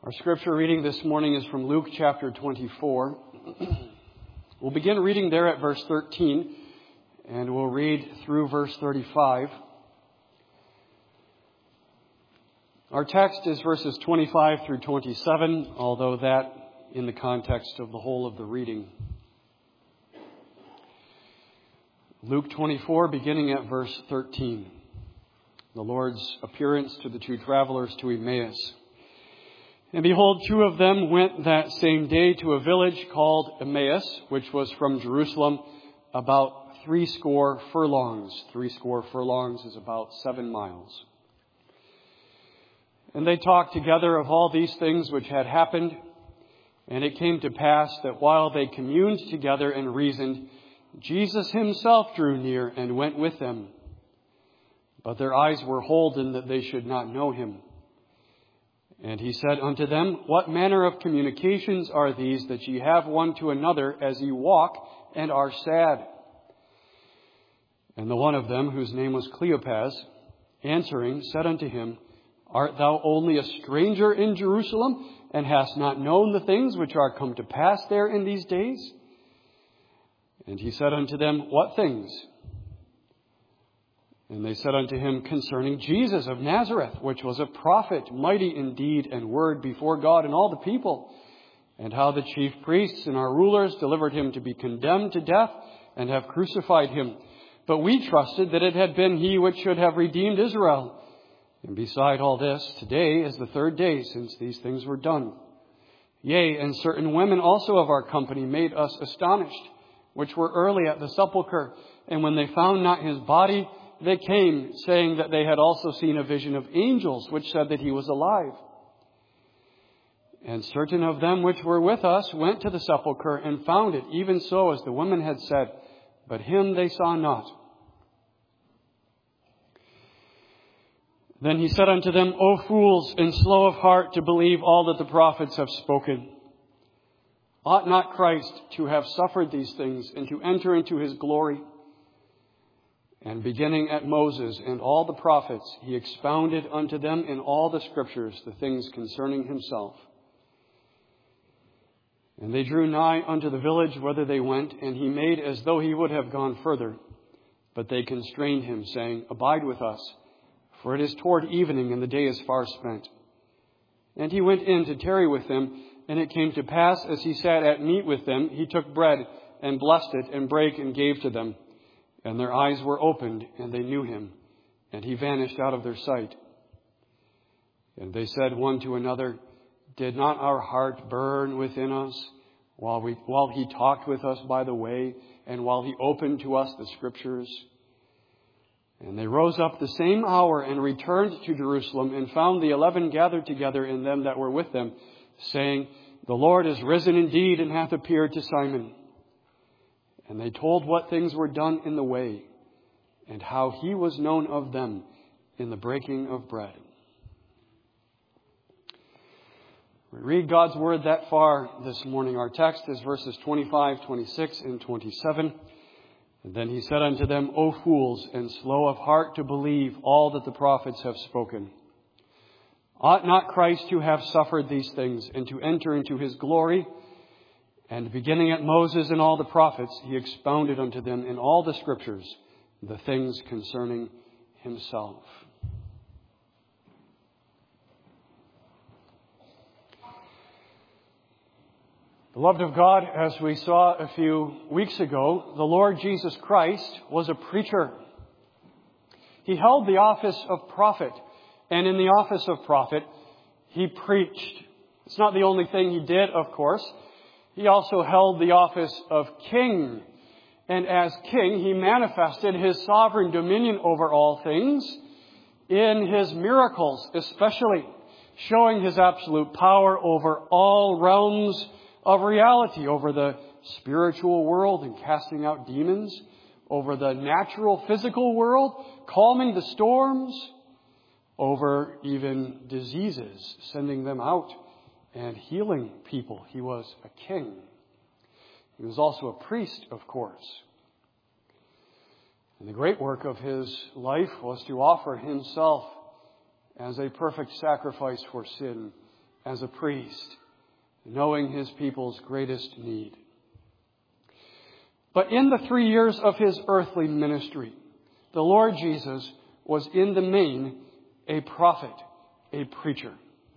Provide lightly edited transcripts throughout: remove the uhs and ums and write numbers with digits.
Our scripture reading this morning is from Luke chapter 24. We'll begin reading there at verse 13, and we'll read through verse 35. Our text is verses 25 through 27, although that in the context of the whole of the reading. Luke 24, beginning at verse 13. The Lord's appearance to the two travelers to Emmaus. And behold, two of them went that same day to a village called Emmaus, which was from Jerusalem about 80 furlongs. 80 furlongs is about 7 miles. And they talked together of all these things which had happened. And it came to pass that while they communed together and reasoned, Jesus himself drew near and went with them. But their eyes were holden that they should not know him. And he said unto them, What manner of communications are these that ye have one to another as ye walk and are sad? And the one of them, whose name was Cleopas, answering, said unto him, Art thou only a stranger in Jerusalem, and hast not known the things which are come to pass there in these days? And he said unto them, What things? And they said unto him, Concerning Jesus of Nazareth, which was a prophet, mighty in deed and word before God and all the people, and how the chief priests and our rulers delivered him to be condemned to death, and have crucified him. But we trusted that it had been he which should have redeemed Israel. And beside all this, today is the 3rd day since these things were done. Yea, and certain women also of our company made us astonished, which were early at the sepulchre. And when they found not his body, they came, saying that they had also seen a vision of angels, which said that he was alive. And certain of them which were with us went to the sepulchre and found it, even so as the women had said, but him they saw not. Then he said unto them, O fools, and slow of heart to believe all that the prophets have spoken. Ought not Christ to have suffered these things and to enter into his glory? And beginning at Moses and all the prophets, he expounded unto them in all the scriptures the things concerning himself. And they drew nigh unto the village whither they went, and he made as though he would have gone further. But they constrained him, saying, Abide with us, for it is toward evening, and the day is far spent. And he went in to tarry with them, and it came to pass, as he sat at meat with them, he took bread, and blessed it, and brake, and gave to them. And their eyes were opened, and they knew him, and he vanished out of their sight. And they said one to another, Did not our heart burn within us while he talked with us by the way, and while he opened to us the scriptures? And they rose up the same hour and returned to Jerusalem, and found the 11 gathered together, and them that were with them, saying, The Lord is risen indeed, and hath appeared to Simon. And they told what things were done in the way, and how he was known of them in the breaking of bread. We read God's word that far this morning. Our text is verses 25, 26, and 27. And then he said unto them, O fools, and slow of heart to believe all that the prophets have spoken. Ought not Christ to have suffered these things, and to enter into his glory? And beginning at Moses and all the prophets, he expounded unto them in all the scriptures the things concerning himself. Beloved of God, as we saw a few weeks ago, the Lord Jesus Christ was a preacher. He held the office of prophet, and in the office of prophet, he preached. It's not the only thing he did, of course. He also held the office of king. And as king, he manifested his sovereign dominion over all things in his miracles, especially showing his absolute power over all realms of reality, over the spiritual world and casting out demons, over the natural physical world, calming the storms, over even diseases, sending them out and healing people. He was a king. He was also a priest, of course. And the great work of his life was to offer himself as a perfect sacrifice for sin as a priest, knowing his people's greatest need. But in the 3 years of his earthly ministry, the Lord Jesus was in the main a prophet, a preacher.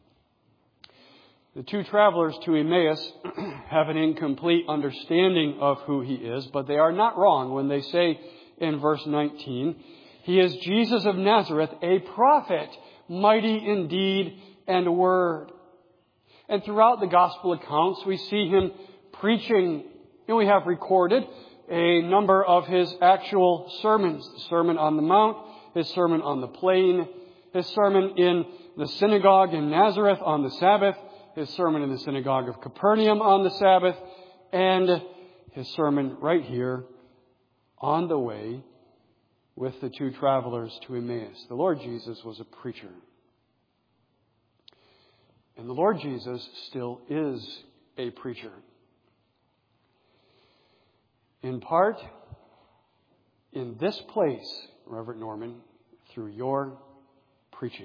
The two travelers to Emmaus have an incomplete understanding of who he is, but they are not wrong when they say in verse 19, he is Jesus of Nazareth, a prophet, mighty in deed and word. And throughout the gospel accounts, we see him preaching, and we have recorded a number of his actual sermons. The Sermon on the Mount, his Sermon on the Plain, his sermon in the synagogue in Nazareth on the Sabbath, his sermon in the synagogue of Capernaum on the Sabbath, and his sermon right here on the way with the two travelers to Emmaus. The Lord Jesus was a preacher. And the Lord Jesus still is a preacher. In part, in this place, Reverend Norman, through your preaching.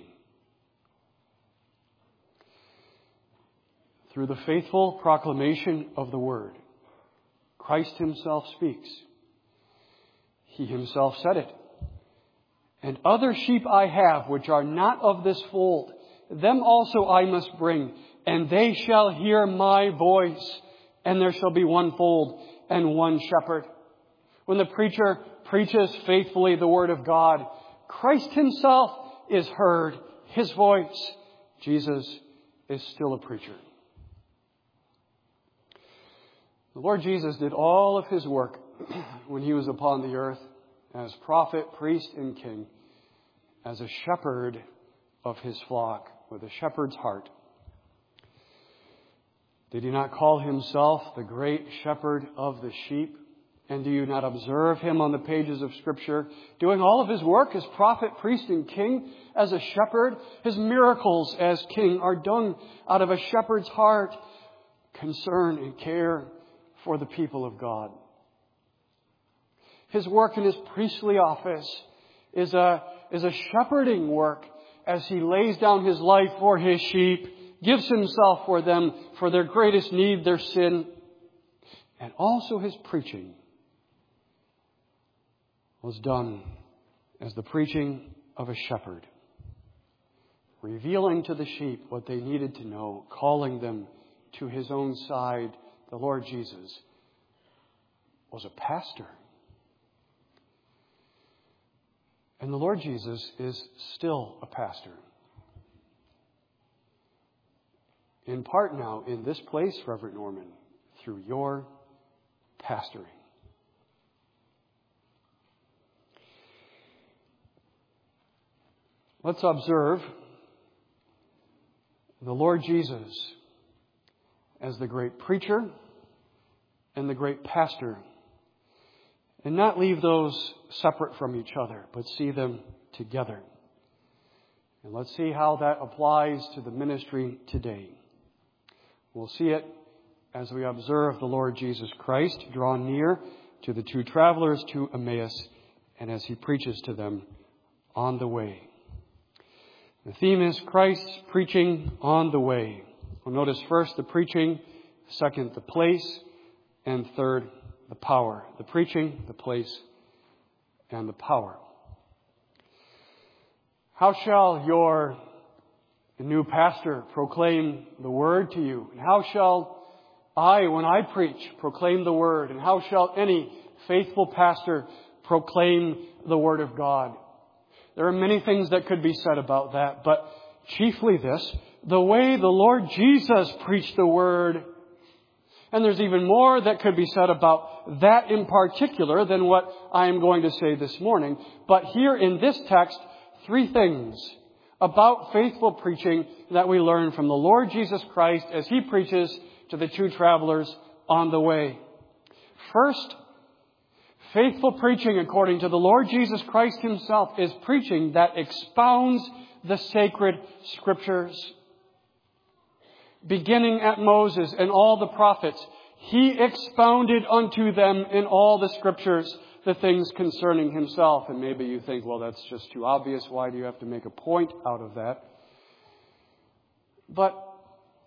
Through the faithful proclamation of the Word, Christ himself speaks. He himself said it. And other sheep I have, which are not of this fold, them also I must bring, and they shall hear my voice, and there shall be one fold and one shepherd. When the preacher preaches faithfully the Word of God, Christ himself is heard, his voice. Jesus is still a preacher. The Lord Jesus did all of his work when he was upon the earth as prophet, priest, and king, as a shepherd of his flock with a shepherd's heart. Did he not call himself the great shepherd of the sheep? And do you not observe him on the pages of Scripture doing all of his work as prophet, priest, and king, as a shepherd? His miracles as king are done out of a shepherd's heart, concern and care for the people of God. His work in his priestly office is a shepherding work as he lays down his life for his sheep, gives himself for them, for their greatest need, their sin. And also his preaching was done as the preaching of a shepherd, revealing to the sheep what they needed to know, calling them to his own side. The Lord Jesus was a pastor. And the Lord Jesus is still a pastor. In part now, in this place, Reverend Norman, through your pastoring. Let's observe the Lord Jesus as the great preacher and the great pastor, and not leave those separate from each other, but see them together. And let's see how that applies to the ministry today. We'll see it as we observe the Lord Jesus Christ draw near to the two travelers to Emmaus, and as he preaches to them on the way. The theme is Christ's preaching on the way. We'll notice first the preaching, second the place, and third the power. The preaching, the place, and the power. How shall your new pastor proclaim the word to you? And how shall I, when I preach, proclaim the word? And how shall any faithful pastor proclaim the word of God? There are many things that could be said about that, but chiefly this, the way the Lord Jesus preached the word. And there's even more that could be said about that in particular than what I am going to say this morning. But here in this text, 3 things about faithful preaching that we learn from the Lord Jesus Christ as he preaches to the two travelers on the way. First, faithful preaching, according to the Lord Jesus Christ himself, is preaching that expounds the sacred Scriptures. Beginning at Moses and all the prophets, he expounded unto them in all the Scriptures the things concerning himself. And maybe you think, well, that's just too obvious. Why do you have to make a point out of that? But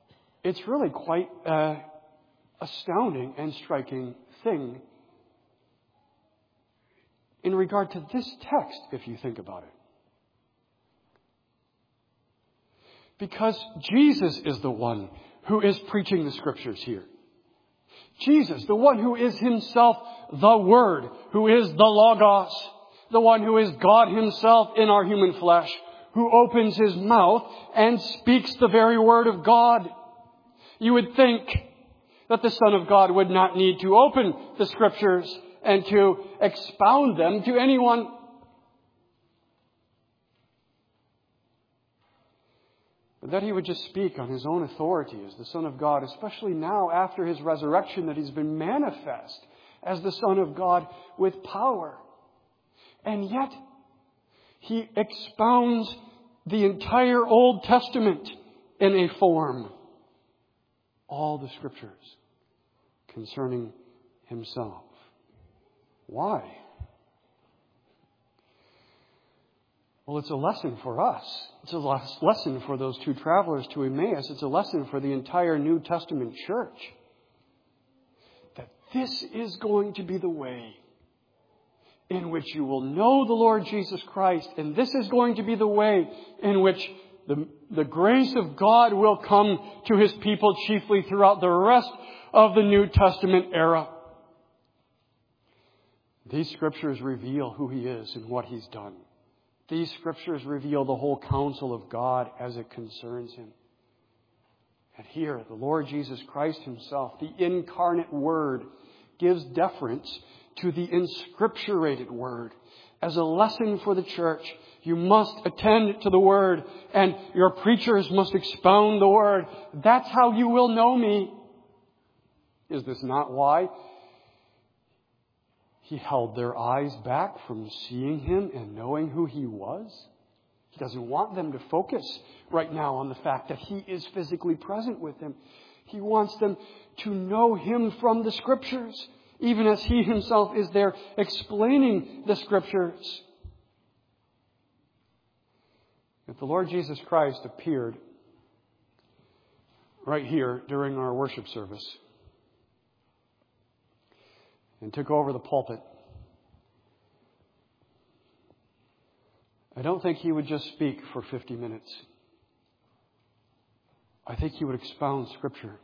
it's really quite an astounding and striking thing in regard to this text, if you think about it. Because Jesus is the one who is preaching the Scriptures here. Jesus, the one who is himself the Word, who is the Logos, the one who is God himself in our human flesh, who opens his mouth and speaks the very Word of God. You would think that the Son of God would not need to open the Scriptures and to expound them to anyone. But that he would just speak on his own authority as the Son of God, especially now after his resurrection, that he's been manifest as the Son of God with power. And yet, he expounds the entire Old Testament in a form. All the Scriptures concerning himself. Why? Well, it's a lesson for us. It's a lesson for those two travelers to Emmaus. It's a lesson for the entire New Testament church. That this is going to be the way in which you will know the Lord Jesus Christ. And this is going to be the way in which the grace of God will come to his people chiefly throughout the rest of the New Testament era. These Scriptures reveal who he is and what he's done. These Scriptures reveal the whole counsel of God as it concerns him. And here, the Lord Jesus Christ himself, the incarnate Word, gives deference to the inscripturated Word. As a lesson for the church, you must attend to the Word, and your preachers must expound the Word. That's how you will know me. Is this not why he held their eyes back from seeing him and knowing who he was? He doesn't want them to focus right now on the fact that he is physically present with them. He wants them to know him from the Scriptures, even as he himself is there explaining the Scriptures. If the Lord Jesus Christ appeared right here during our worship service and took over the pulpit, I don't think he would just speak for 50 minutes. I think he would expound Scripture,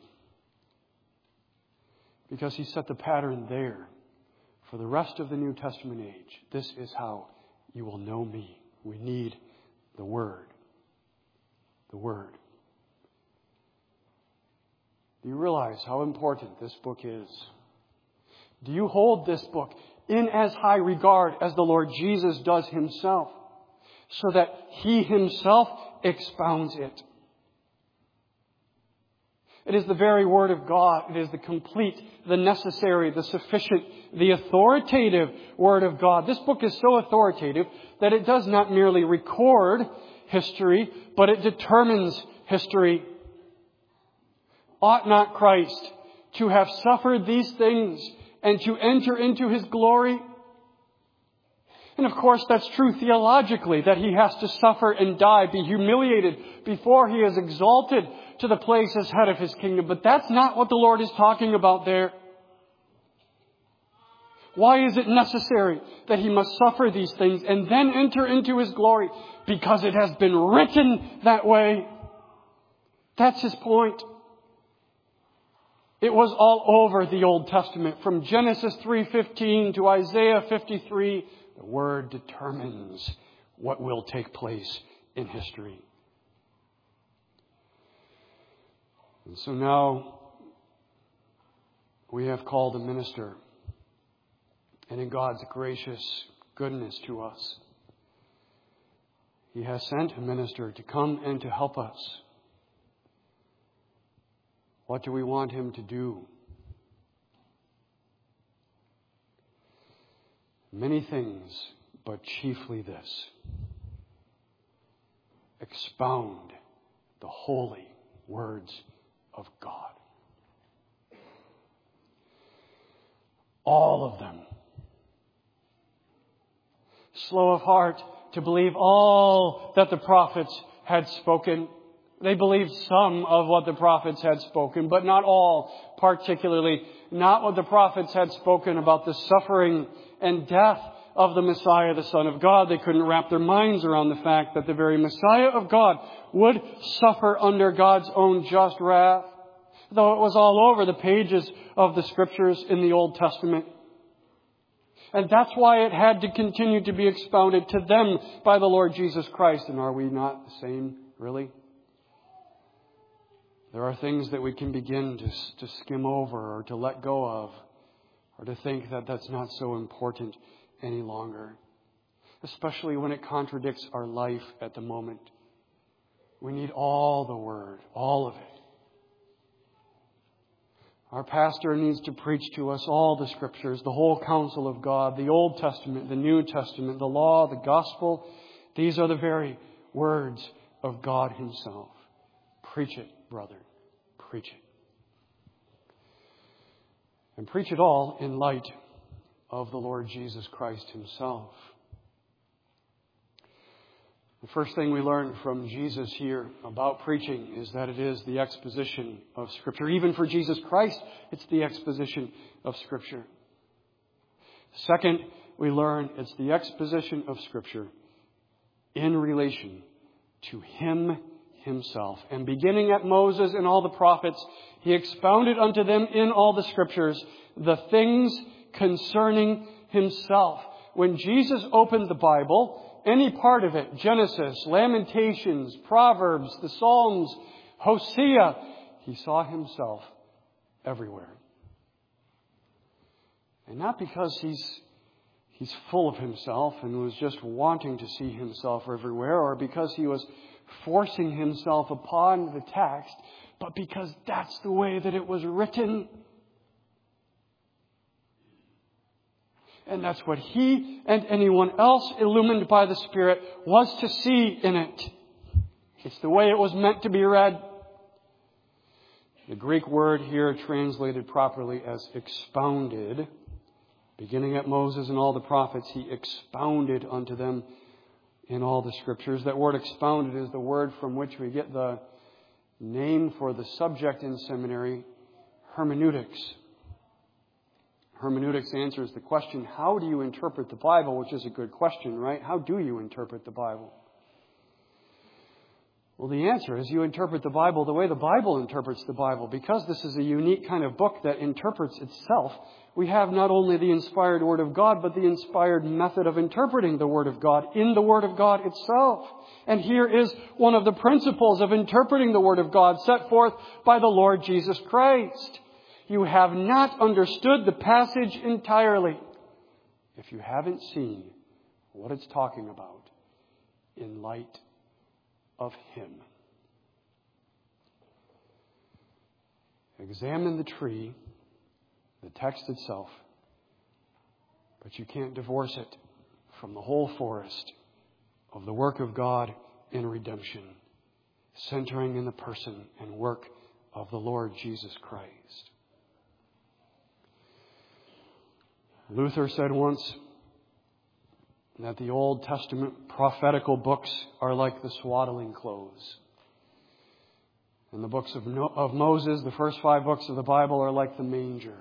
because he set the pattern there for the rest of the New Testament age. This is how you will know me. We need the Word. The Word. Do you realize how important this book is? Do you hold this book in as high regard as the Lord Jesus does himself, so that he himself expounds it? It is the very Word of God. It is the complete, the necessary, the sufficient, the authoritative Word of God. This book is so authoritative that it does not merely record history, but it determines history. Ought not Christ to have suffered these things and to enter into his glory? And of course, that's true theologically, that he has to suffer and die, be humiliated before he is exalted to the place as head of his kingdom. But that's not what the Lord is talking about there. Why is it necessary that he must suffer these things and then enter into his glory? Because it has been written that way. That's his point. It was all over the Old Testament. From Genesis 3:15 to Isaiah 53, the Word determines what will take place in history. And so now we have called a minister. And in God's gracious goodness to us, he has sent a minister to come and to help us. What do we want him to do? Many things, but chiefly this: expound the holy words of God. All of them. Slow of heart to believe all that the prophets had spoken. They believed some of what the prophets had spoken, but not all, particularly not what the prophets had spoken about the suffering and death of the Messiah, the Son of God. They couldn't wrap their minds around the fact that the very Messiah of God would suffer under God's own just wrath, though it was all over the pages of the Scriptures in the Old Testament. And that's why it had to continue to be expounded to them by the Lord Jesus Christ. And are we not the same, really? There are things that we can begin to skim over or to let go of, or to think that that's not so important any longer, especially when it contradicts our life at the moment. We need all the Word, all of it. Our pastor needs to preach to us all the Scriptures, the whole counsel of God, the Old Testament, the New Testament, the law, the gospel. These are the very words of God Himself. Preach it, brother. Preach it. And preach it all in light of the Lord Jesus Christ Himself. The first thing we learn from Jesus here about preaching is that it is the exposition of Scripture. Even for Jesus Christ, it's the exposition of Scripture. Second, we learn it's the exposition of Scripture in relation to Him Himself. And beginning at Moses and all the prophets, He expounded unto them in all the Scriptures the things concerning Himself. When Jesus opened the Bible, any part of it, Genesis, Lamentations, Proverbs, the Psalms, Hosea, He saw Himself everywhere. And not because He's full of Himself and was just wanting to see Himself everywhere, or because He was forcing Himself upon the text, but because that's the way that it was written. And that's what He and anyone else illumined by the Spirit was to see in it. It's the way it was meant to be read. The Greek word here translated properly as expounded, beginning at Moses and all the prophets, He expounded unto them in all the Scriptures. That word expounded is the word from which we get the name for the subject in seminary, hermeneutics. Hermeneutics answers the question, how do you interpret the Bible? Which is a good question, right? How do you interpret the Bible? Well, the answer is you interpret the Bible the way the Bible interprets the Bible. Because this is a unique kind of book that interprets itself, we have not only the inspired Word of God, but the inspired method of interpreting the Word of God in the Word of God itself. And here is one of the principles of interpreting the Word of God set forth by the Lord Jesus Christ. You have not understood the passage entirely if you haven't seen what it's talking about in light of Him. Examine the tree, the text itself, but you can't divorce it from the whole forest of the work of God in redemption, centering in the person and work of the Lord Jesus Christ. Luther said once that the Old Testament prophetical books are like the swaddling clothes. And the books of Moses, the first 5 books of the Bible, are like the manger.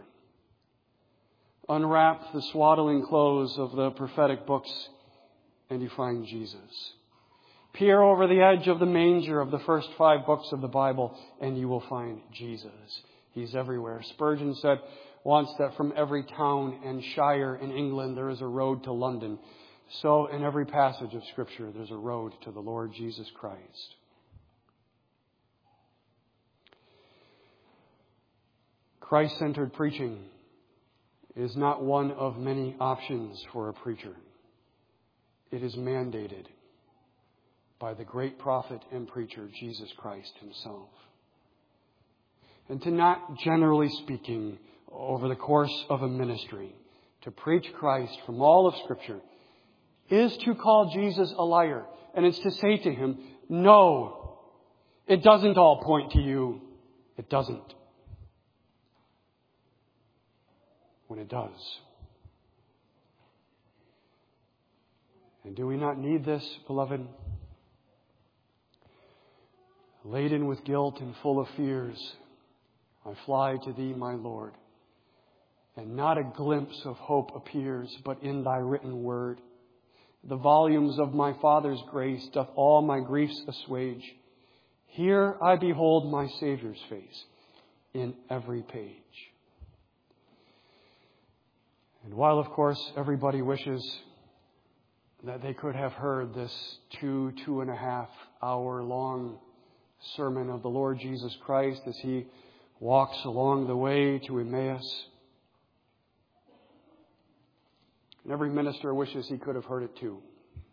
Unwrap the swaddling clothes of the prophetic books and you find Jesus. Peer over the edge of the manger of the first 5 books of the Bible and you will find Jesus. He's everywhere. Spurgeon said once that from every town and shire in England there is a road to London. So in every passage of Scripture there's a road to the Lord Jesus Christ. Christ-centered preaching is not one of many options for a preacher. It is mandated by the great prophet and preacher, Jesus Christ Himself. And to not, generally speaking, over the course of a ministry, to preach Christ from all of Scripture is to call Jesus a liar. And it's to say to Him, no, it doesn't all point to you. It doesn't. When it does. And do we not need this, beloved? Laden with guilt and full of fears, I fly to Thee, my Lord. And not a glimpse of hope appears, but in Thy written word. The volumes of my Father's grace doth all my griefs assuage. Here I behold my Savior's face in every page. And while, of course, everybody wishes that they could have heard this 2.5 hour long sermon of the Lord Jesus Christ as He walks along the way to Emmaus, and every minister wishes he could have heard it too.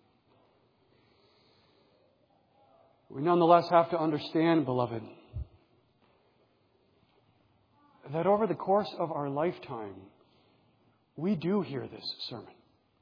We nonetheless have to understand, beloved, that over the course of our lifetime, we do hear this sermon.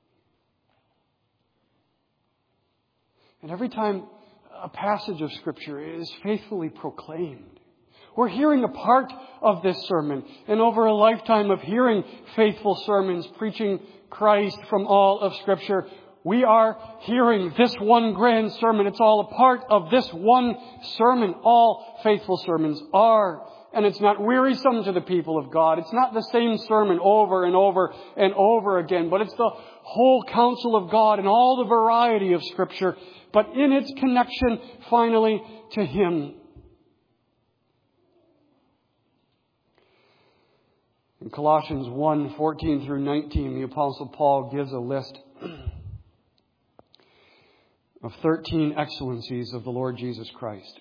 And every time a passage of Scripture is faithfully proclaimed, we're hearing a part of this sermon. And over a lifetime of hearing faithful sermons preaching Christ from all of Scripture, we are hearing this one grand sermon. It's all a part of this one sermon. All faithful sermons are. And it's not wearisome to the people of God. It's not the same sermon over and over and over again, but it's the whole counsel of God and all the variety of Scripture, but in its connection finally to Him. In Colossians 1:14 through 19, the Apostle Paul gives a list of 13 excellencies of the Lord Jesus Christ.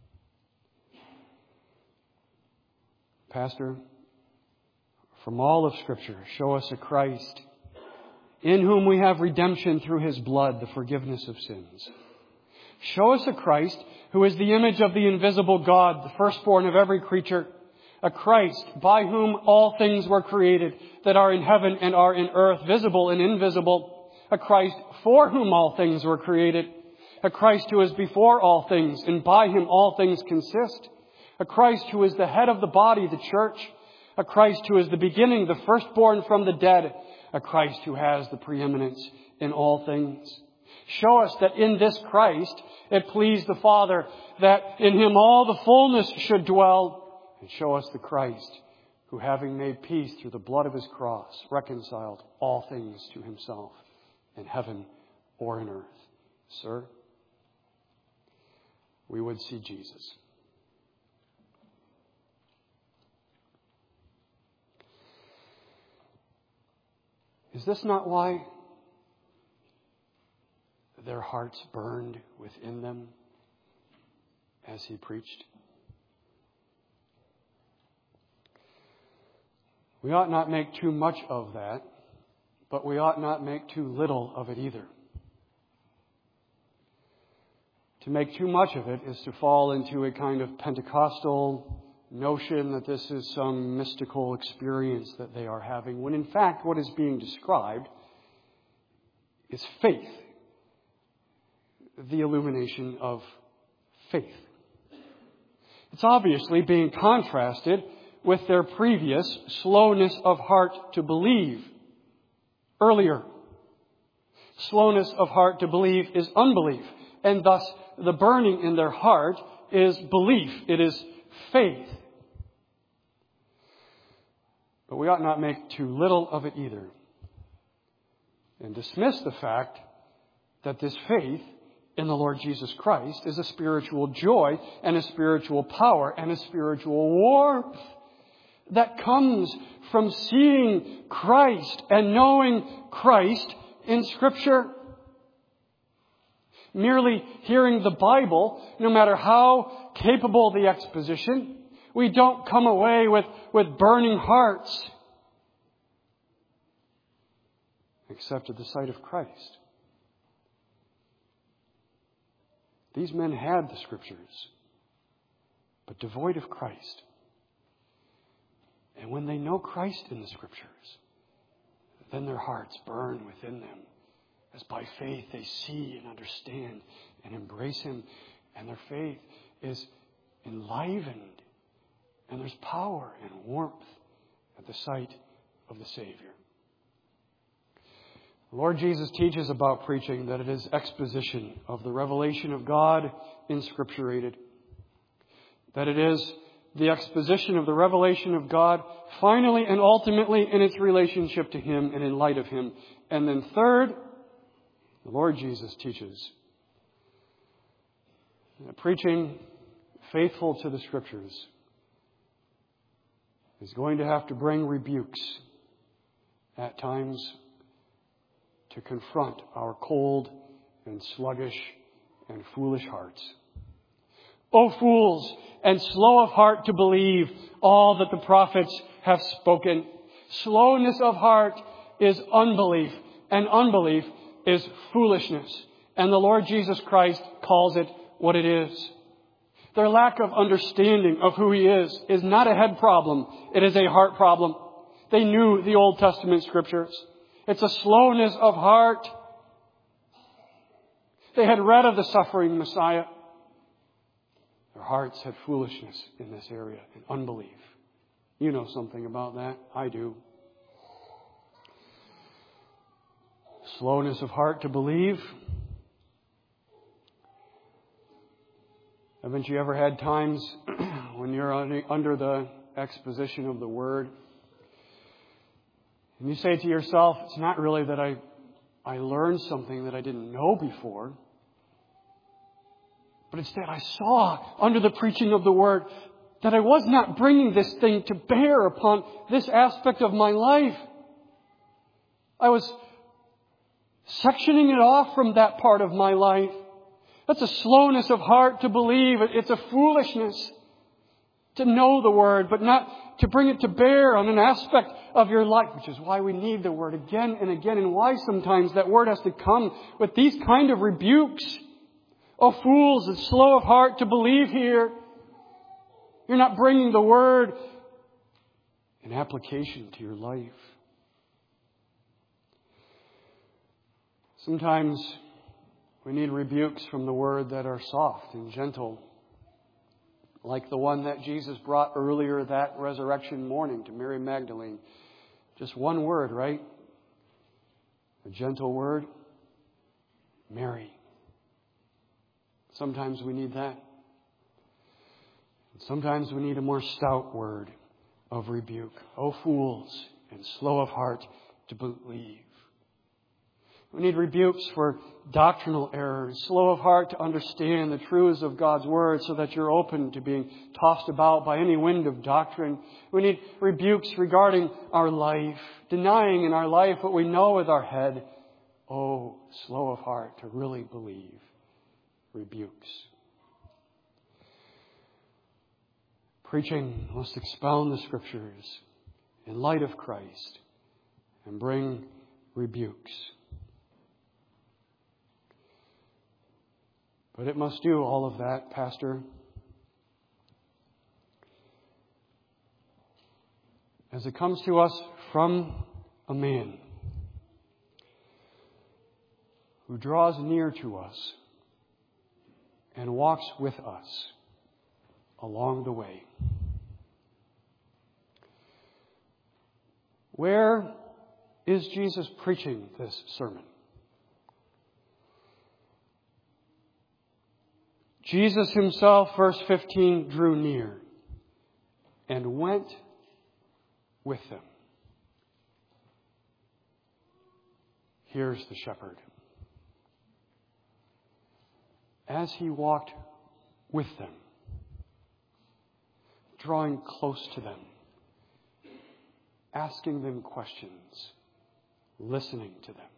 Pastor, from all of Scripture, show us a Christ in whom we have redemption through His blood, the forgiveness of sins. Show us a Christ who is the image of the invisible God, the firstborn of every creature. A Christ by whom all things were created that are in heaven and are in earth, visible and invisible. A Christ for whom all things were created. A Christ who is before all things, and by Him all things consist. A Christ who is the head of the body, the church. A Christ who is the beginning, the firstborn from the dead. A Christ who has the preeminence in all things. Show us that in this Christ it pleased the Father that in Him all the fullness should dwell. And show us the Christ who, having made peace through the blood of His cross, reconciled all things to Himself in heaven or in earth. Sir, we would see Jesus. Is this not why their hearts burned within them as He preached? We ought not make too much of that, but we ought not make too little of it either. To make too much of it is to fall into a kind of Pentecostal notion that this is some mystical experience that they are having, when in fact what is being described is faith, the illumination of faith. It's obviously being contrasted with their previous slowness of heart to believe earlier. Slowness of heart to believe is unbelief, and thus the burning in their heart is belief. It is faith. But we ought not make too little of it either, and dismiss the fact that this faith in the Lord Jesus Christ is a spiritual joy and a spiritual power and a spiritual warmth that comes from seeing Christ and knowing Christ in Scripture. Merely hearing the Bible, no matter how capable the exposition, we don't come away with burning hearts, except at the sight of Christ. These men had the Scriptures, but devoid of Christ. And when they know Christ in the Scriptures, then their hearts burn within them, as by faith they see and understand and embrace Him, and their faith is enlivened, and there's power and warmth at the sight of the Savior. The Lord Jesus teaches about preaching that it is exposition of the revelation of God inscripturated. that it is the exposition of the revelation of God, finally and ultimately in its relationship to Him and in light of Him. And then third, the Lord Jesus teaches that preaching faithful to the Scriptures is going to have to bring rebukes at times to confront our cold and sluggish and foolish hearts. O fools, and slow of heart to believe all that the prophets have spoken. Slowness of heart is unbelief, and unbelief is foolishness. And the Lord Jesus Christ calls it what it is. Their lack of understanding of who He is not a head problem. It is a heart problem. They knew the Old Testament Scriptures. It's a slowness of heart. They had read of the suffering Messiah. Their hearts had foolishness in this area, and unbelief. You know something about that. I do. Slowness of heart to believe. Haven't you ever had times when you're under the exposition of the Word and you say to yourself, it's not really that I learned something that I didn't know before, but it's that I saw under the preaching of the Word that I was not bringing this thing to bear upon this aspect of my life. I was sectioning it off from that part of my life. That's a slowness of heart to believe. It's a foolishness to know the Word, but not to bring it to bear on an aspect of your life, which is why we need the Word again and again, and why sometimes that Word has to come with these kind of rebukes. Oh, fools, and slow of heart to believe here. You're not bringing the Word in application to your life. Sometimes we need rebukes from the Word that are soft and gentle, like the one that Jesus brought earlier that resurrection morning to Mary Magdalene. Just one word, right? A gentle word. Mary. Sometimes we need that. Sometimes we need a more stout word of rebuke. O fools, and slow of heart to believe. We need rebukes for doctrinal errors, slow of heart to understand the truths of God's Word so that you're open to being tossed about by any wind of doctrine. We need rebukes regarding our life, denying in our life what we know with our head. Oh, slow of heart to really believe. Rebukes. Preaching must expound the Scriptures in light of Christ and bring rebukes. But it must do all of that, Pastor, as it comes to us from a man who draws near to us and walks with us along the way. Where is Jesus preaching this sermon? Jesus Himself, verse 15, drew near and went with them. Here's the shepherd. As He walked with them, drawing close to them, asking them questions, listening to them.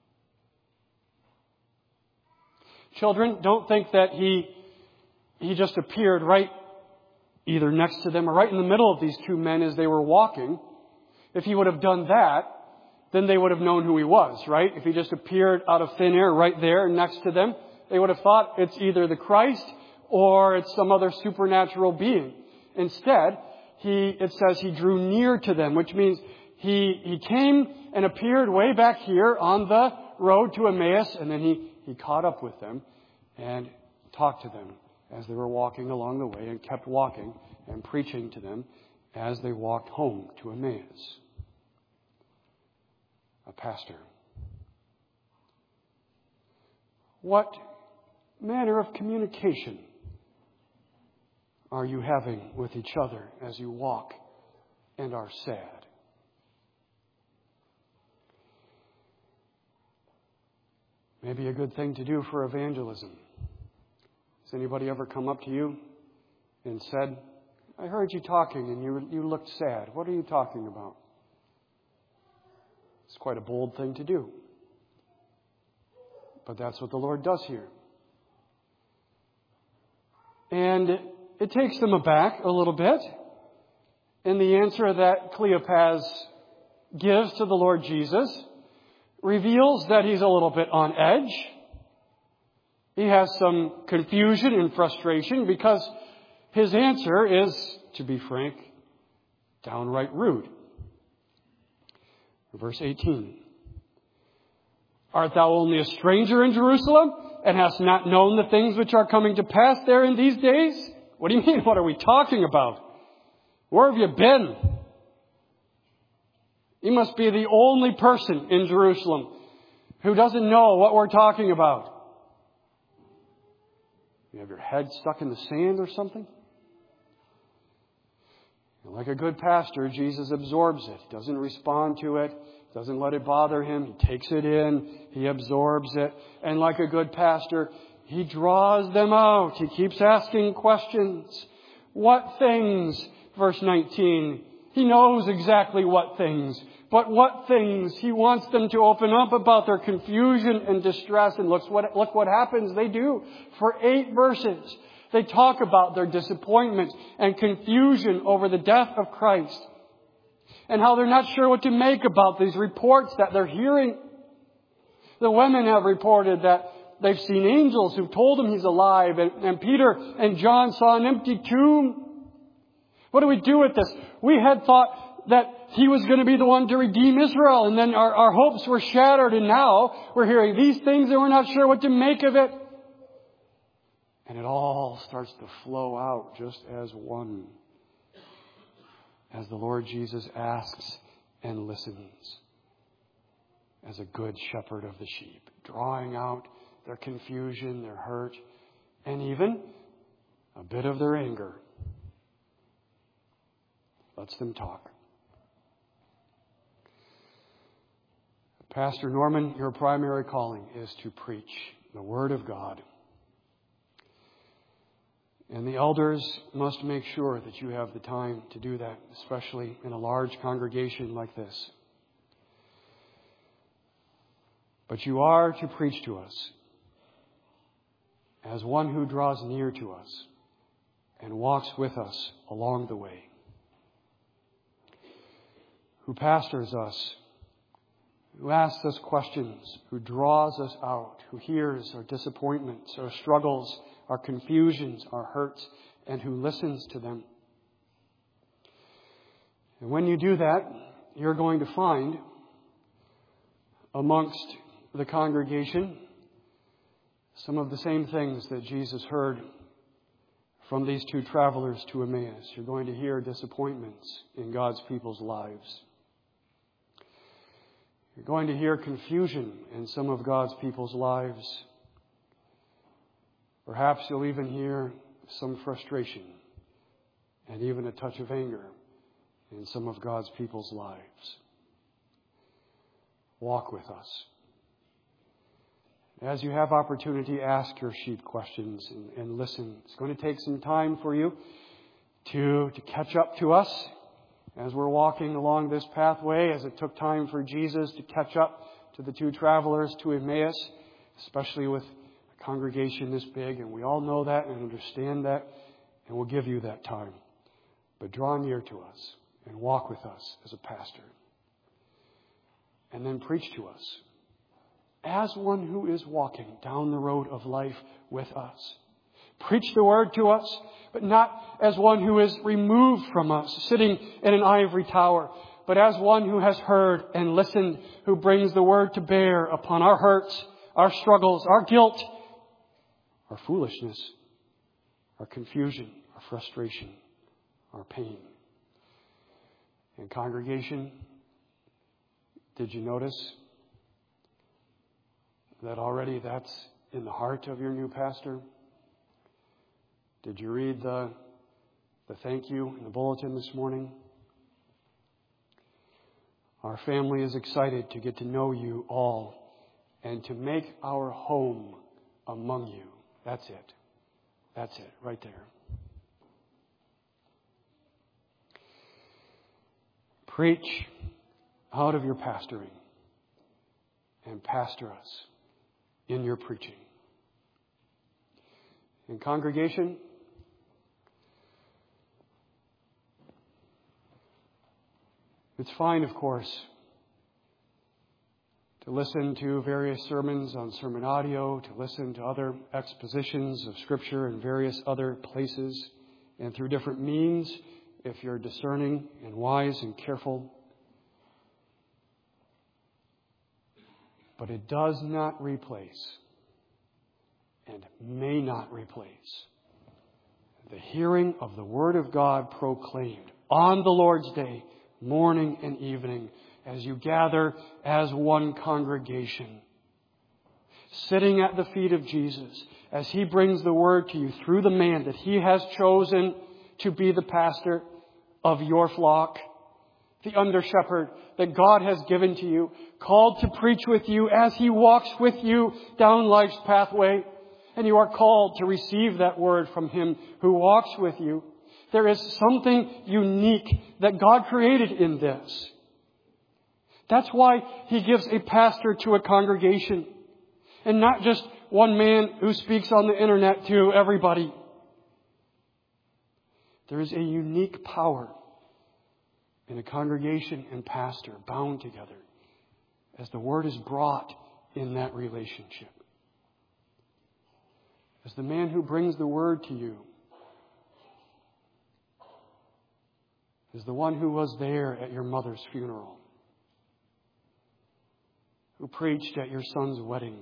Children, don't think that He just appeared right either next to them or right in the middle of these two men as they were walking. If He would have done that, then they would have known who He was, right? If He just appeared out of thin air right there next to them, they would have thought it's either the Christ or it's some other supernatural being. Instead, it says He drew near to them, which means He came and appeared way back here on the road to Emmaus, and then He caught up with them and talked to them as they were walking along the way and kept walking and preaching to them as they walked home to Emmaus. A pastor. What manner of communication are you having with each other as you walk and are sad? Maybe a good thing to do for evangelism. Has anybody ever come up to you and said, I heard you talking and you looked sad. What are you talking about? It's quite a bold thing to do. But that's what the Lord does here. And it takes them aback a little bit. And the answer that Cleopas gives to the Lord Jesus reveals that he's a little bit on edge. He has some confusion and frustration because his answer is, to be frank, downright rude. Verse 18. Art thou only a stranger in Jerusalem, and hast not known the things which are coming to pass there in these days? What do you mean? What are we talking about? Where have you been? You must be the only person in Jerusalem who doesn't know what we're talking about. You have your head stuck in the sand or something? And like a good pastor, Jesus absorbs it. He doesn't respond to it. Doesn't let it bother him. He takes it in. He absorbs it. And like a good pastor, he draws them out. He keeps asking questions. What things? Verse 19. He knows exactly what things. But what things? He wants them to open up about their confusion and distress. And look what happens. They do. For 8 verses, they talk about their disappointment and confusion over the death of Christ. And how they're not sure what to make about these reports that they're hearing. The women have reported that they've seen angels who've told them he's alive. And Peter and John saw an empty tomb. What do we do with this? We had thought that he was going to be the one to redeem Israel. And then our hopes were shattered. And now we're hearing these things and we're not sure what to make of it. And it all starts to flow out just as one. As the Lord Jesus asks and listens. As a good shepherd of the sheep. Drawing out their confusion, their hurt, and even a bit of their anger. Lets them talk. Pastor Norman, your primary calling is to preach the Word of God. And the elders must make sure that you have the time to do that, especially in a large congregation like this. But you are to preach to us as one who draws near to us and walks with us along the way. Who pastors us, who asks us questions, who draws us out, who hears our disappointments, our struggles, our confusions, our hurts, and who listens to them. And when you do that, you're going to find amongst the congregation some of the same things that Jesus heard from these 2 travelers to Emmaus. You're going to hear disappointments in God's people's lives. You're going to hear confusion in some of God's people's lives. Perhaps you'll even hear some frustration and even a touch of anger in some of God's people's lives. Walk with us. As you have opportunity, ask your sheep questions and listen. It's going to take some time for you to catch up to us as we're walking along this pathway, as it took time for Jesus to catch up to the 2 travelers to Emmaus, especially with congregation this big, and we all know that and understand that, and we'll give you that time. But draw near to us and walk with us as a pastor. And then preach to us as one who is walking down the road of life with us. Preach the word to us, but not as one who is removed from us, sitting in an ivory tower, but as one who has heard and listened, who brings the word to bear upon our hurts, our struggles, our guilt, our foolishness, our confusion, our frustration, our pain. And congregation, did you notice that already that's in the heart of your new pastor? Did you read the the thank you in the bulletin this morning. Our family is excited to get to know you all and to make our home among you. That's it. That's it, right there. Preach out of your pastoring and pastor us in your preaching. In congregation, it's fine, of course, to listen to various sermons on sermon audio, to listen to other expositions of Scripture in various other places and through different means if you're discerning and wise and careful. But it does not replace and may not replace the hearing of the Word of God proclaimed on the Lord's Day, morning and evening, as you gather as one congregation, sitting at the feet of Jesus as He brings the Word to you through the man that He has chosen to be the pastor of your flock, the under-shepherd that God has given to you, called to preach with you as He walks with you down life's pathway. And you are called to receive that word from Him who walks with you. There is something unique that God created in this. That's why He gives a pastor to a congregation and not just one man who speaks on the internet to everybody. There is a unique power in a congregation and pastor bound together as the Word is brought in that relationship. As the man who brings the Word to you is the one who was there at your mother's funeral, who preached at your son's wedding,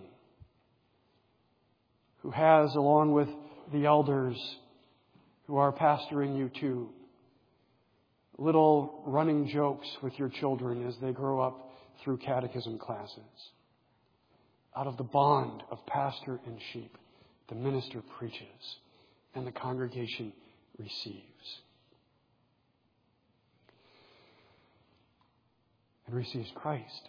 who has, along with the elders who are pastoring you too, little running jokes with your children as they grow up through catechism classes. Out of the bond of pastor and sheep, the minister preaches and the congregation receives. And receives Christ.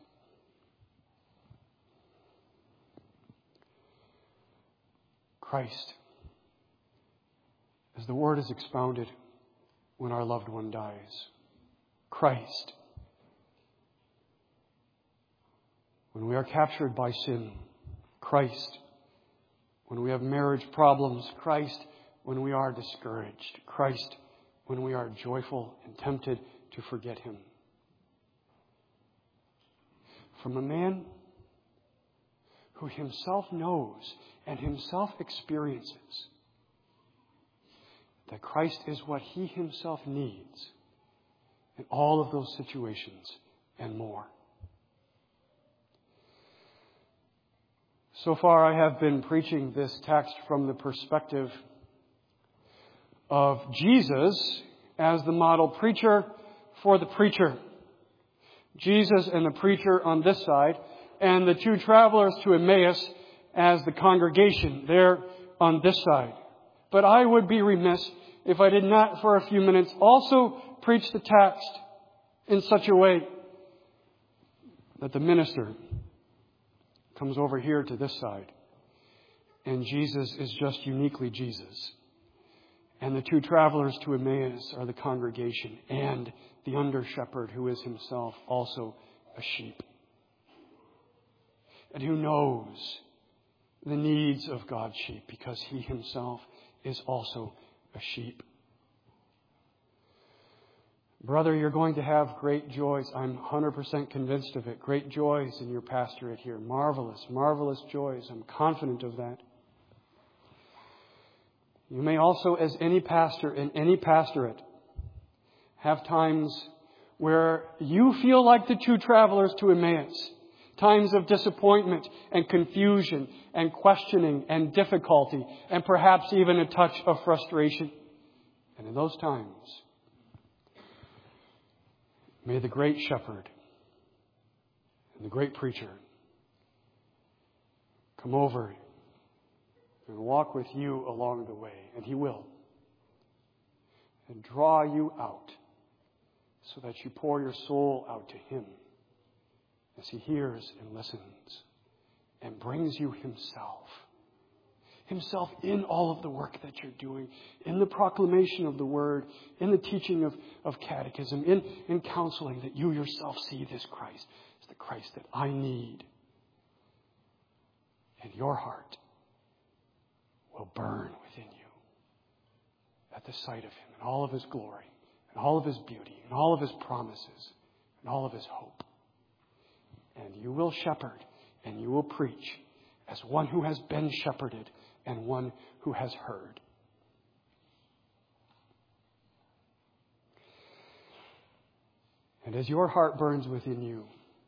Christ, as the Word is expounded when our loved one dies. Christ, when we are captured by sin. Christ, when we have marriage problems. Christ, when we are discouraged. Christ, when we are joyful and tempted to forget Him. From a man who himself knows and himself experiences that Christ is what he himself needs in all of those situations and more. So far, I have been preaching this text from the perspective of Jesus as the model preacher for the preacher. Jesus and the preacher on this side, and the two travelers to Emmaus as the congregation there on this side. But I would be remiss if I did not, for a few minutes, also preach the text in such a way that the minister comes over here to this side, and Jesus is just uniquely Jesus. And the two travelers to Emmaus are the congregation and the under-shepherd who is himself also a sheep. And who knows the needs of God's sheep because he himself is also a sheep. Brother, you're going to have great joys. I'm 100% convinced of it. Great joys in your pastorate here. Marvelous, marvelous joys. I'm confident of that. You may also, as any pastor in any pastorate, have times where you feel like the two travelers to Emmaus. Times of disappointment and confusion and questioning and difficulty and perhaps even a touch of frustration. And in those times, may the great shepherd and the great preacher come over and walk with you along the way. And he will. and draw you out so that you pour your soul out to Him as He hears and listens and brings you Himself. Himself in all of the work that you're doing, in the proclamation of the Word, in the teaching of catechism, in counseling, that you yourself see this Christ as the Christ that I need. And your heart will burn within you at the sight of Him and all of His glory and all of His beauty and all of His promises and all of His hope. And you will shepherd and you will preach as one who has been shepherded and one who has heard. And as your heart burns within you,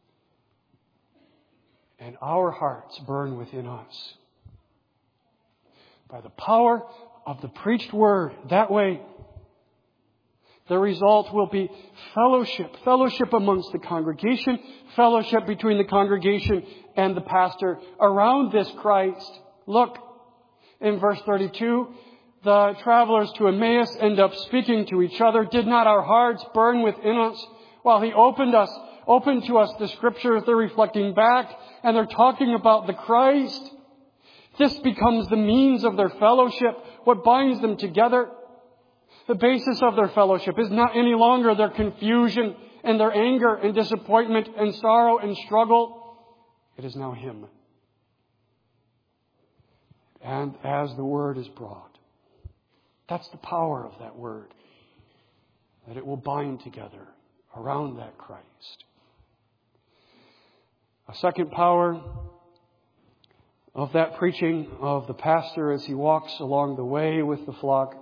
and our hearts burn within us, by the power of the preached word, that way, the result will be fellowship. Fellowship amongst the congregation. Fellowship between the congregation and the pastor around this Christ. Look, in verse 32, the travelers to Emmaus end up speaking to each other. Did not our hearts burn within us while He opened to us the Scriptures? They're reflecting back and they're talking about the Christ. This becomes the means of their fellowship, what binds them together. The basis of their fellowship is not any longer their confusion and their anger and disappointment and sorrow and struggle. It is now Him. And as the Word is brought, that's the power of that Word, that it will bind together around that Christ. A second power of that preaching of the pastor as he walks along the way with the flock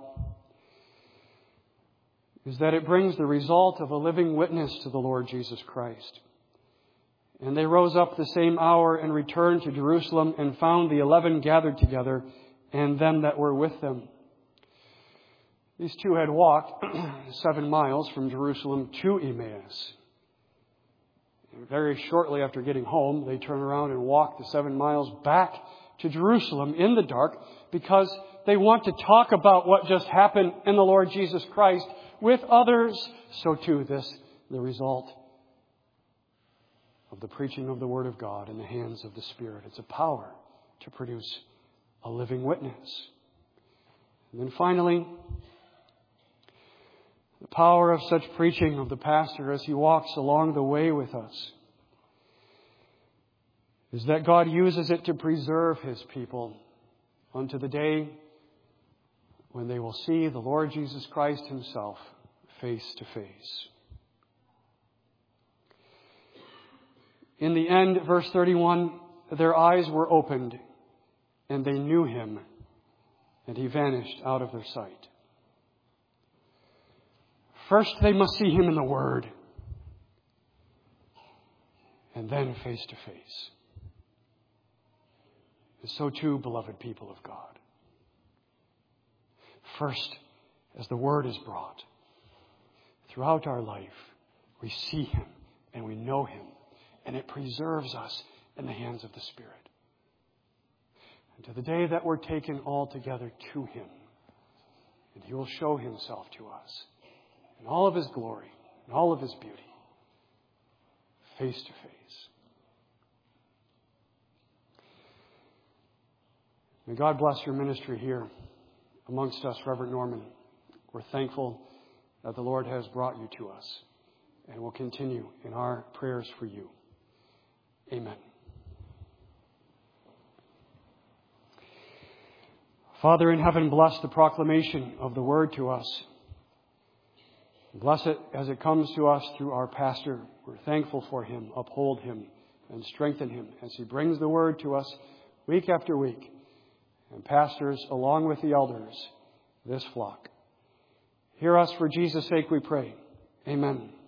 is that it brings the result of a living witness to the Lord Jesus Christ. And they rose up the same hour and returned to Jerusalem and found the 11 gathered together and them that were with them. These two had walked 7 miles from Jerusalem to Emmaus. And very shortly after getting home, they turn around and walk the 7 miles back to Jerusalem in the dark because they want to talk about what just happened in the Lord Jesus Christ with others. So too, the result of the preaching of the Word of God in the hands of the Spirit. It's a power to produce a living witness. And then finally, the power of such preaching of the pastor as he walks along the way with us is that God uses it to preserve His people unto the day when they will see the Lord Jesus Christ Himself face to face. In the end, verse 31, their eyes were opened and they knew Him, and He vanished out of their sight. First, they must see Him in the Word, and then face to face. And so too, beloved people of God. First, as the Word is brought, throughout our life, we see Him and we know Him, and it preserves us in the hands of the Spirit. And to the day that we're taken all together to Him, and He will show Himself to us in all of His glory, in all of His beauty, face to face. May God bless your ministry here amongst us, Reverend Norman. We're thankful that the Lord has brought you to us, and will continue in our prayers for you. Amen. Father in heaven, bless the proclamation of the Word to us. Bless it as it comes to us through our pastor. We're thankful for him. Uphold him and strengthen him as he brings the Word to us week after week. And pastors, along with the elders, this flock. Hear us for Jesus' sake, we pray. Amen.